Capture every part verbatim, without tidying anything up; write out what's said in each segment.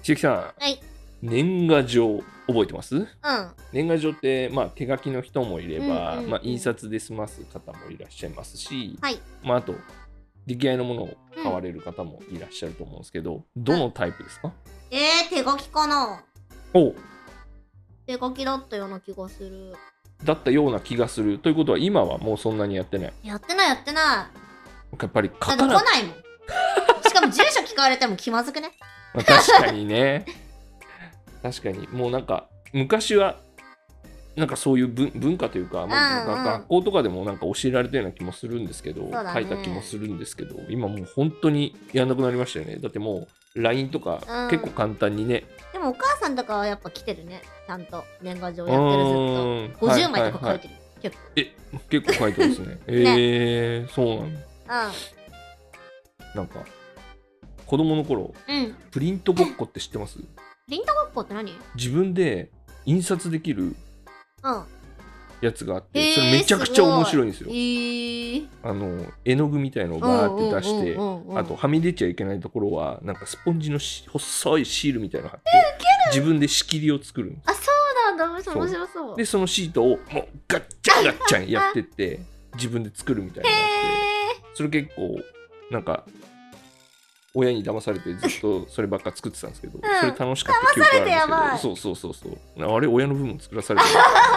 千秋さん、 はい。 年賀状覚えてます？ うん。 年賀状って、まあ、手書きの人もいれば、 うんうんうんまあ、印刷で済ます方もいらっしゃいますし、 はい。 まあ、あと出来合いのものを買われる方もいらっしゃると思うんですけど、どのタイプですか？ えー、手書きかな。 お手書きだったような気がする。 だったような気がする。ということは今はもうそんなにやってない。 やってないやってなやっぱりい。だって来書かなないもん。しかも住所聞かれても気まずくね。 まあ確かにね。確かにもうなんか昔はなんかそういう文文化というか、まあうんうん学校とかでもなんか教えられたような気もするんですけど、 そうだね書いた気もするんですけど、今もう本当にやんなくなりましたよね。だってもう ライン とかうん結構簡単にね、 でもお母さんとかはやっぱ来てるね。ちゃんと年賀状やってるずっと。ごじゅうまいとか書いてる。結構。 え結構書いてますね。えー、そうなんだ。なんか子供の頃うん。 プリントごっこって知ってます？ プリントごっこって何？ 自分で印刷できるうん。 やつがあってへーそれめちゃくちゃ面白いんですよ。 えー。 あの絵の具みたいのをバーって出して、 うんうんうんうんあとはみ出ちゃいけないところはなんかスポンジのし細いシールみたいなの貼って自分で仕切りを作るんです。 あ、そうなんだ。面白そう。 でそのシートをもうガッチャンガッチャンやってって自分で作るみたいなのがあって、それ結構なんか親に騙されてずっとそればっか作ってたんですけど、 んそれ楽しかった記憶があるんですけ騙されてやばいど、そうそうそうそうあれ親の分も作らされてる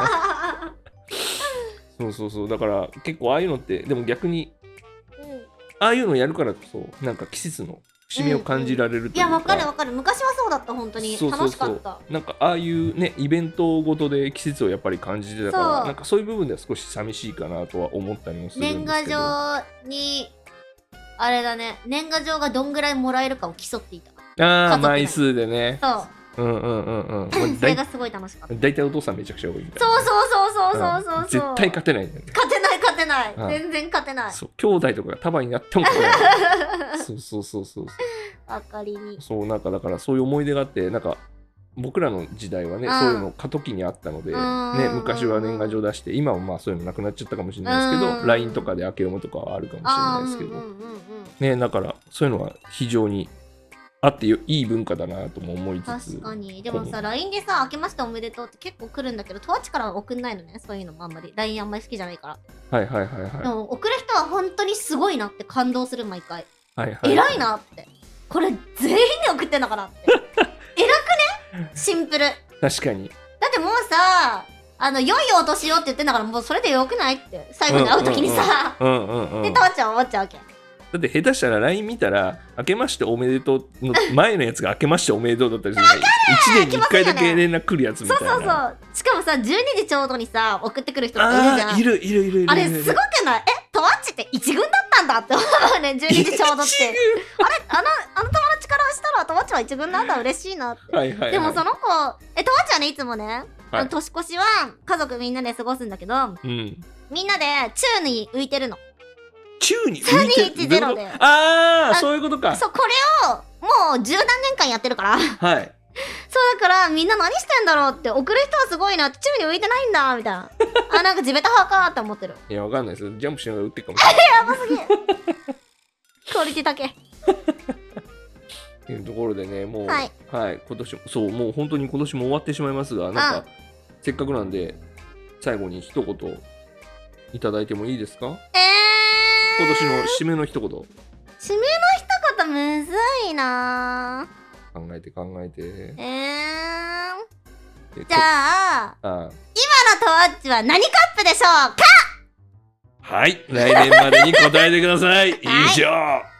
そうそうそうだから結構ああいうのってでも逆にああいうのやるからこそなんか季節の節目を感じられるというか、 いや、わかるわかる。昔はそうだった、本当に。 そうそうそう楽しかった。 なんかああいうねイベントごとで季節をやっぱり感じてたからそうなんかそういう部分では少し寂しいかなとは思ったりもするん年ですけど、 賀状に、あれだね、年賀状がどんぐらいもらえるかを競っていた。 ああ家族で枚数でね、 そう。 うんうんうんうん、まあ、 それがすごい楽しかった。 だいたいお父さんめちゃくちゃ多いみたいな。 そうそうそうそうそうそう。 絶対勝てないんだよね。 勝てない勝てない。 うん全然勝てない。 そう兄弟とかが束になっても勝てないそうそうそうそうあかりに。 そうなんかだからそういう思い出があってなんか僕らの時代はね、 うんそういうの過渡期にあったので、 うんね、昔は年賀状出して今はまあそういうのなくなっちゃったかもしれないですけど、 うんライン とかで明けおめとかはあるかもしれないですけど、 あーうんうんうんうんね、だからそういうのは非常にあっていい文化だなとも思いつつ。 確かに。でもさ、ライン でさ、明けましておめでとうって結構来るんだけど、トワチからは送んないのね。そういうのもあんまり。ライン あんまり好きじゃないから。 はいはいはいはいでも、送る人は本当にすごいなって感動する、毎回。 はいはい偉いなって。これ、全員に送ってんのかなって。偉くねシンプル。 確かにだってもうさ、あの、良いお年をって言ってんだから、もうそれでよくないって。最後に会うときにさ。 うんうんうんで、トワチは終わっちゃうわけ。 だって下手したら ライン 見たら明けましておめでとうの前のやつが明けましておめでとうだったりするからいちねんにいっかいだけ連絡来るやつみたいな。 そうそうそう。しかもさ、じゅうにじちょうどにさ、送ってくる人っているじゃん。 あーいるいるいるいるあれすごくない？え、トワッチって一軍だったんだって思うね、じゅうにじちょうどって。あれ、あの、あの友達からしたらトワッチは一軍なんだ、嬉しいなって。 はいはいはい、 でもその子、え、トワッチはね、いつもね、 はいあの年越しは家族みんなで過ごすんだけど、 うんみんなで宙に浮いてるの。 宙に浮いてるさんにいちゼロであああそういうことか。 そう、これをもう十何年間やってるから。そうはいだからみんな何してんだろうって、送る人はすごいなって、宙に浮いてないんだみたいな。あ、なんか地べた派かって思ってる。 いやわかんないですジャンプしながら打ってるかもしれないやばすぎる。クオリティ高い。 っていうところでねもうはい、 はい、今年もそうもう本当に今年も終わってしまいますがなんかせっかくなんで最後に一言いただいてもいいですか？ えー、 今年の締めの一言考締めの一言むずいなえて考えてえー、 でじゃあ、 こあ今のトワッチは何カップでしょうか？ はい来年までに答えてください以上